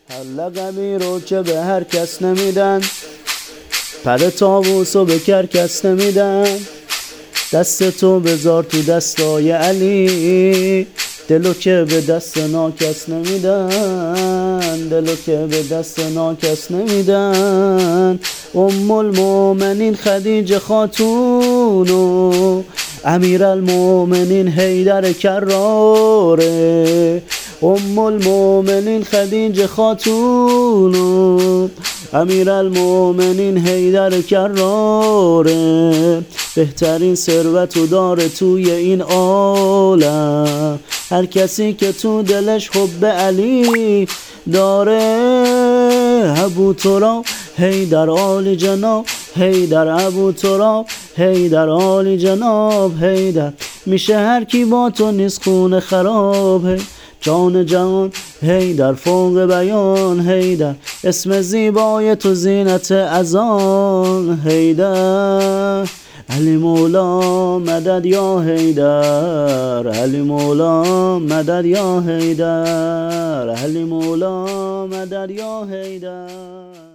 هر لقبی رو که به هر کس نمیدن، پر طاووسو به کرکس نمیدن. دست تو بذار تو دستای علی، دلو که به دست ناکس نمیدن، دلو که به دست ناکس نمیدن. ام المؤمنین خدیجه خاتونو، امیر المؤمنین حیدر کراره. ام المؤمنین خدیجه خاتونو، امیر المؤمنین حیدر کراره. بهترین ثروت داره توی این عالم، هر کسی که تو دلش حب علی داره. ابو تراب حیدر عالی جناب، حیدر ابو تراب حیدر عالی جناب. حیدر میشه هر کی با تو نیست خون خراب. جان جهان حیدر فوق بیان، حیدر اسم زیبای تو زینت اذان. حیدر علی مولا مدد یا حیدر، علی مولا مدد یا حیدر، علی مولا مدد یا حیدر.